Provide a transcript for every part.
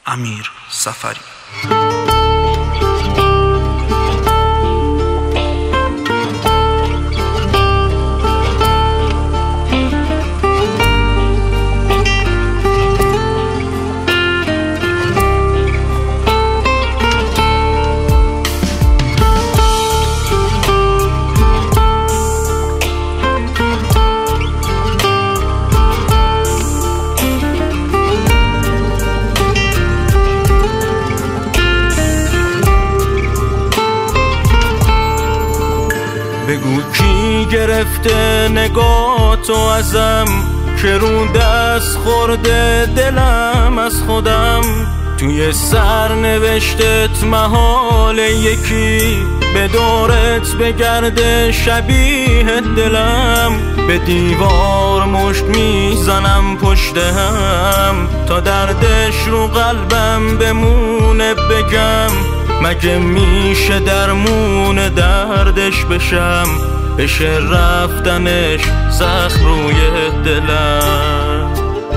امیر سفری. بگو کی گرفته نگاه تو ازم، که رو دست خورده دلم از خودم. توی سرنوشتت محال یکی به دورت بگرده شبیه دلم. به دیوار مشت میزنم پشت هم تا دردش رو قلبم بمونه. بگم مگه میشه درمون دردش بشم، بشه رفتنش زخم روی دلم.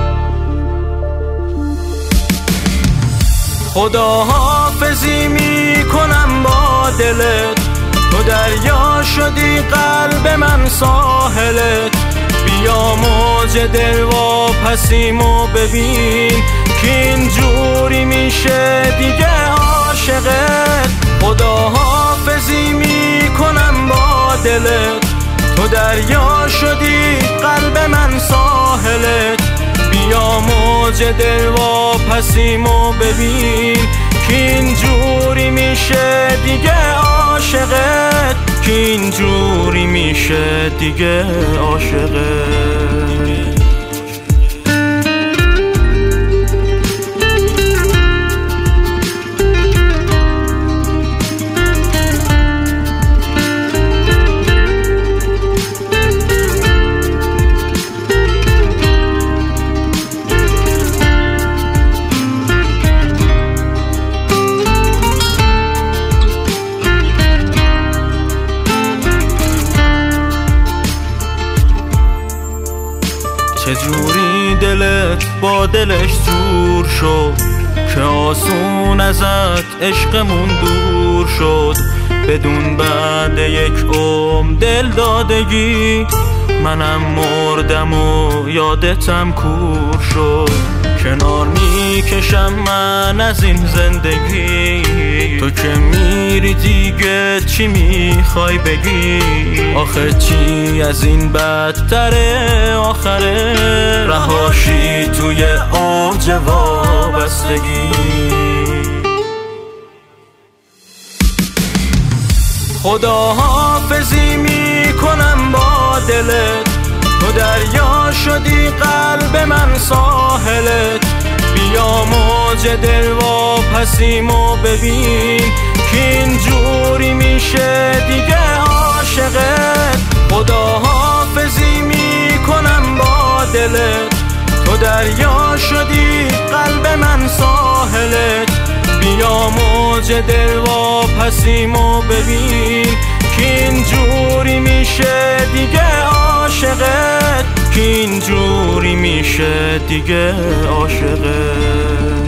خداحافظی میکنم با دلت، تو دریا شدی قلب من ساحلت. بیا موج دل واپسیم و ببین که اینجوری میشه دیگه عاشقت. خداحافظی میکنم با دلت، تو دریا شدی قلب من ساحلت. بیا موج دل واپسیم و ببین که اینجوری میشه دیگه عاشقت، که اینجوری میشه دیگه عاشقت. چجوری دلت با دلش زور شد که آسون ازت عشقمون دور شد. بدون بعد یک عمر دل دادگی منم مردم و یادتم کور شد. کنار میکشم من از این زندگی، تو که میری دیگه چی میخوای بگی؟ آخه چی از این بدتره آخره، رهاشی توی اوج وابستگی. خداحافظی میکنم با دلت، تو دریا شدی قلب من ساحلت. بیا موج دل واپسیم و ببین که اینجوری میشه دیگه عاشقت. خداحافظی میکنم با دلت، تو دریا شدی قلب من ساحلت. بیا موج دل واپسیم و ببین که اینجوری میشه دیگه عاشقت، که اینجوری میشه دیگه عاشقت.